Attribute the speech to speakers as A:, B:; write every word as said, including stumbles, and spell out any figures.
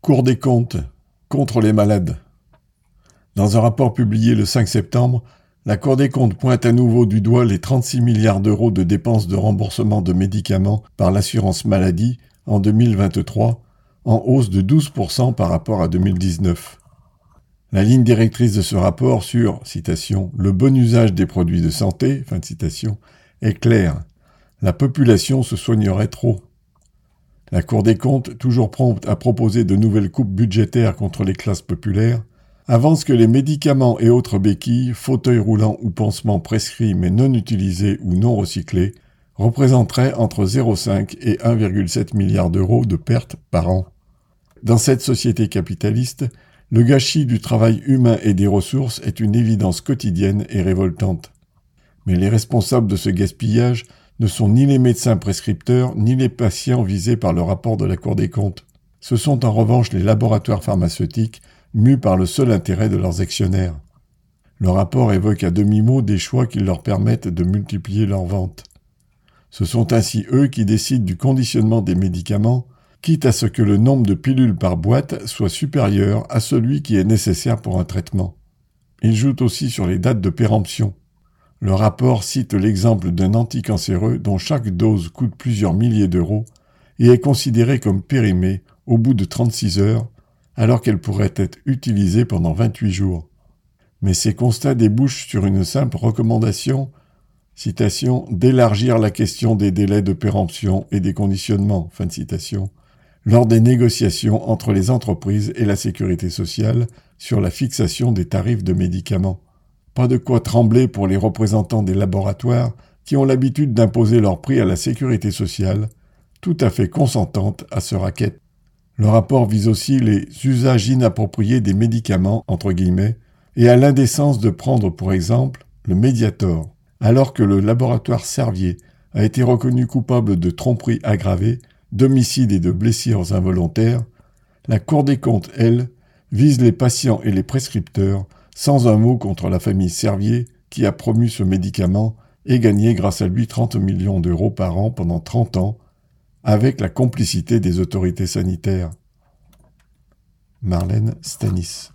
A: Cour des comptes contre les malades. Dans un rapport publié le cinq septembre, la Cour des comptes pointe à nouveau du doigt les trente-six milliards d'euros de dépenses de remboursement de médicaments par l'assurance maladie en deux mille vingt-trois, en hausse de douze pour cent par rapport à deux mille dix-neuf. La ligne directrice de ce rapport sur, citation, « le bon usage des produits de santé », fin de citation, est claire. La population se soignerait trop. La Cour des comptes, toujours prompte à proposer de nouvelles coupes budgétaires contre les classes populaires, avance que les médicaments et autres béquilles, fauteuils roulants ou pansements prescrits mais non utilisés ou non recyclés, représenteraient entre zéro virgule cinq et un virgule sept milliard d'euros de pertes par an. Dans cette société capitaliste, le gâchis du travail humain et des ressources est une évidence quotidienne et révoltante. Mais les responsables de ce gaspillage ne sont ni les médecins prescripteurs ni les patients visés par le rapport de la Cour des comptes. Ce sont en revanche les laboratoires pharmaceutiques mus par le seul intérêt de leurs actionnaires. Le rapport évoque à demi-mot des choix qui leur permettent de multiplier leurs ventes. Ce sont ainsi eux qui décident du conditionnement des médicaments, quitte à ce que le nombre de pilules par boîte soit supérieur à celui qui est nécessaire pour un traitement. Ils jouent aussi sur les dates de péremption. Le rapport cite l'exemple d'un anticancéreux dont chaque dose coûte plusieurs milliers d'euros et est considérée comme périmée au bout de trente-six heures, alors qu'elle pourrait être utilisée pendant vingt-huit jours. Mais ces constats débouchent sur une simple recommandation, citation, « d'élargir la question des délais de péremption et des conditionnements », fin de citation, lors des négociations entre les entreprises et la sécurité sociale sur la fixation des tarifs de médicaments. Pas de quoi trembler pour les représentants des laboratoires qui ont l'habitude d'imposer leurs prix à la sécurité sociale, tout à fait consentante à ce racket. Le rapport vise aussi les usages inappropriés des médicaments, entre guillemets, et à l'indécence de prendre pour exemple le Mediator, alors que le laboratoire Servier a été reconnu coupable de tromperie aggravée, d'homicide et de blessures involontaires. La Cour des comptes, elle, vise les patients et les prescripteurs, sans un mot contre la famille Servier qui a promu ce médicament et gagné grâce à lui trente millions d'euros par an pendant trente ans, avec la complicité des autorités sanitaires. Marlène Stanis.